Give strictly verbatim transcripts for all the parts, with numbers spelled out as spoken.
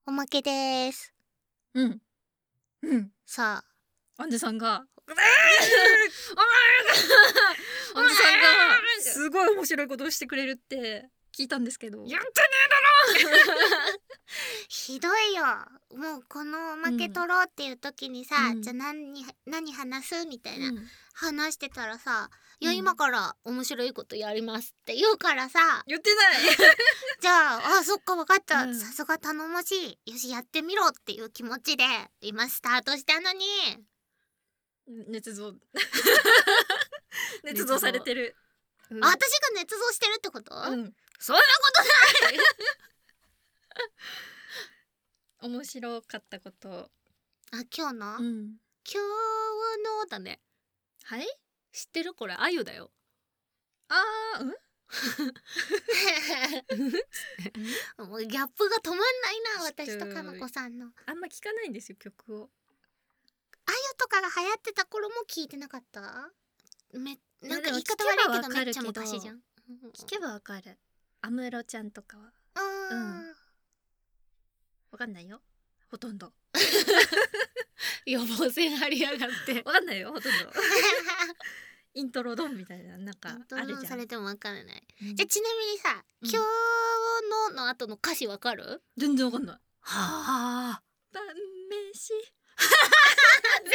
おまけです。 うんうんさあアンジェさんがアンジェさんがすごい面白いことをしてくれるって聞いたんですけど、やってねえだろひどいよ。もうこのおまけ取ろうっていう時にさ、 うん、 じゃあ何何話すみたいな、 うん、 話してたらさ、いや、 うん今から面白いことやりますって言うからさ、 言ってないじゃあ、あ、そっか分かった、 うんさすが頼もしい、よしやってみろっていう気持ちで今スタートしたのに捏造捏造されてる、うん、 あ、私が捏造してるってこと、 うん、 そんなことない面白かったこと。 あ、今日の、 うん、 今日のだね。 はい、 知ってる？これあゆだよ。 あーうんもうギャップが止まんないな、 知ってる。 私とかの子さんの。 あんま聞かないんですよ、曲を。 あゆとかが流行ってた頃も聞いてなかった？めなんか言い方いや悪いけどでも聞けばわかるけどめっちゃ昔じゃん。 聞けばわかる。安室ちゃんとかはあー、 うんわかんないよ、ほとんど。 予防線張りやがってわかんないよ、ほとんど。イントロドンみたいな、なんかあるじゃん。 されてもわからない、 うんじゃあちなみにさ、 うん今日のの後の歌詞わかる？ 全然わかんない。 はあ晩飯全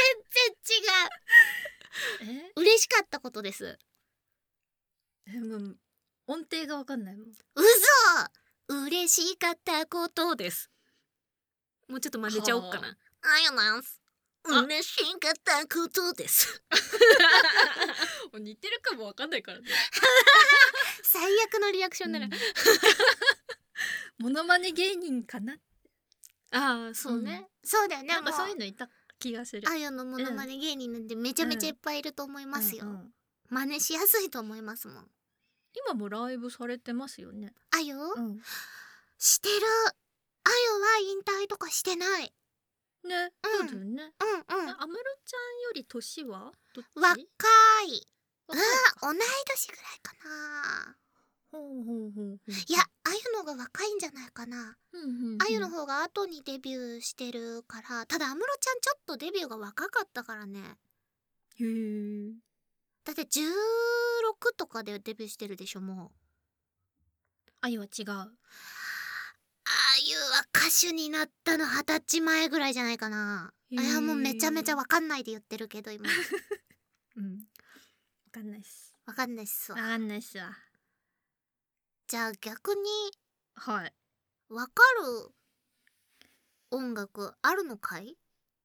然違う。 え嬉しかったことです。 えもう音程がわかんないもん。 嘘、嬉しかったことです。もうちょっと真似ちゃおっかな。あやなんす。嬉しかったことです。 似てるかもわかんないからね。 最悪のリアクションだな。 モノマネ芸人かな。 ああ、そうね。そうだよね。 なんかそういうのいた気がする。 あやのモノマネ芸人なんてめちゃめちゃいっぱいいると思いますよ。真似しやすいと思いますもん。 今もライブされてますよね。 あゆ？してる。あゆは引退とかしてない。 ね、そうだよね。 うんうん。 安室ちゃんより年はどっち？ 若い。あ、同い年ぐらいかな。 ほうほうほう。 いや、あゆのが若いんじゃないかな。あゆの方が後にデビューしてるから。ただ安室ちゃんちょっとデビューが若かったからね。 へえ。 だってじゅうろくとかでデビューしてるでしょ、もう。 あゆは違う。 あゆは歌手になったのはたちまえぐらいじゃないかな。あやもうめちゃめちゃわかんないで言ってるけど今。 うんわかんないっす。 わかんないっすわ。 わかんないっすわ。 じゃあ逆にはいわかる音楽あるのかい？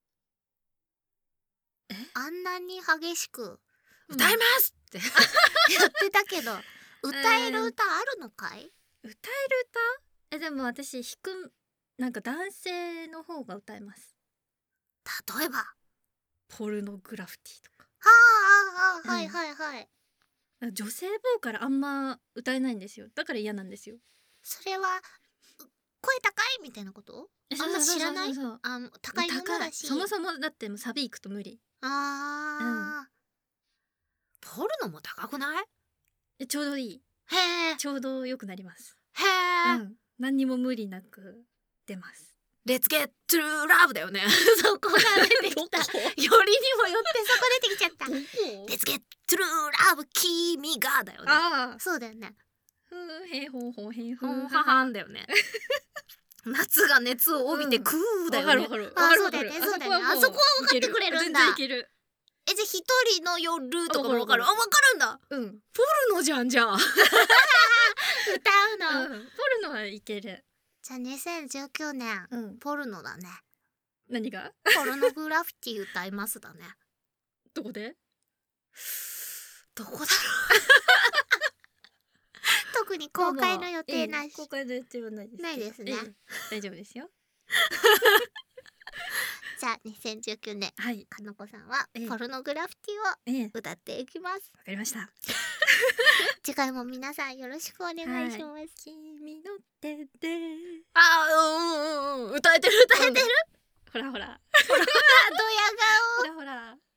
えあんなに激しく歌いますってやってたけど歌える歌あるのかい？ 歌える歌？えでも私弾くなんか男性の方が歌えます。 例えばポルノグラフィティとか。 はあ、ああ、はいはいはい。 女性ボーカルあんま歌えないんですよ。だから嫌なんですよ。 それは声高いみたいなこと？あんま知らない？あ、高いものだし。 そもそもだってもうサビ行くと無理。 ああ、ポルノも高くない？ えちょうどいい。 へえ。 ちょうど良くなります。 へえ。 何にも無理なく出ます。 レッツゲットゥーラブだよね。そこが出てきた。よりにもよってそこ出てきちゃった。レッツゲットゥーラブ君がだよね。ああ、そうだよね。 ふーへーほーほーへーほほーんははんだよね。夏が熱を帯びてクーだよね。あ、そうだよね、そうだよね。あそこは分かってくれるんだ。え、じゃあ一人の夜とかも分かる？あ、分かるんだ。うん。ポルノじゃんじゃあ。歌うの。 ポルノはいける。じゃあにせんじゅうきゅうねんポルノだね。 何が？ ポルノグラフィティ歌いますだね。 どこで？ どこだろう。特に公開の予定なし。 公開の予定はないです。 ないですね。 大丈夫ですよ。 じゃあにせんじゅうきゅうねん、はい、かのこさんはポルノグラフィティを歌っていきます。 わかりました。 次回も皆さんよろしくお願いします。 君の手で。 あー、うんうんうん、歌えてる歌えてる。 ほらほら。 ドヤ顔。 ほらほら。